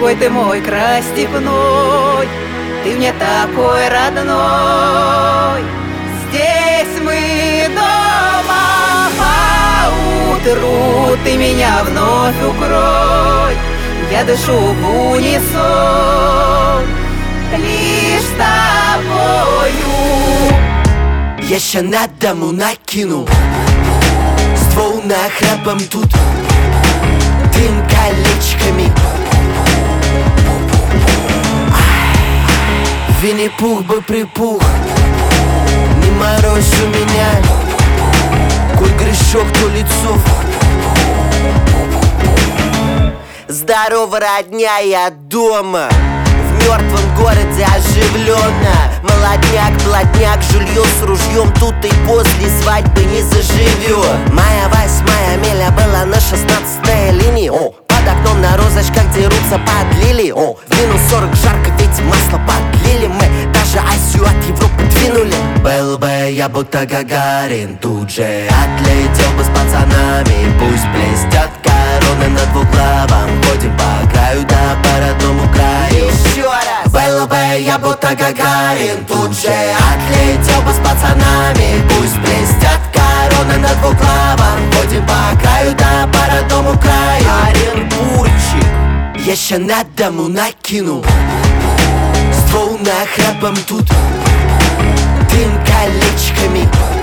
Какой ты мой край степной, ты мне такой родной. Здесь мы дома, поутру ты меня вновь укрой. Я дышу в унисон лишь с тобою. Я ща на дому накину ствол нахрапом тут, дым колечками. Винни-Пух бы припух, не морозь у меня, коль грешок, то лицов. Здорово, родня, я дома. В мертвом городе оживленно. Молодняк, блатняк, жулье с ружьем. Тут и после свадьбы не заживет. Моя 8-я миля была на 16-й линии. Под окном на розочках дерутся под лилии. В минус 40 жарко, ведь масло подлили. Мы даже Азию от Европы двинули. Был бы я будто Гагарин, тут же отлетел бы с пацанами. Пусть блестят короны над двуглавом. Ходим по краю, да по родному краю. Еще раз! Был бы я будто Гагарин, тут же отлетел бы с пацанами. Пусть блестят короны над двуглавом. Ходим по краю, да по родному краю. Оренбургчик, я ща на дому накину ствол нахрапом тут, дым колечками.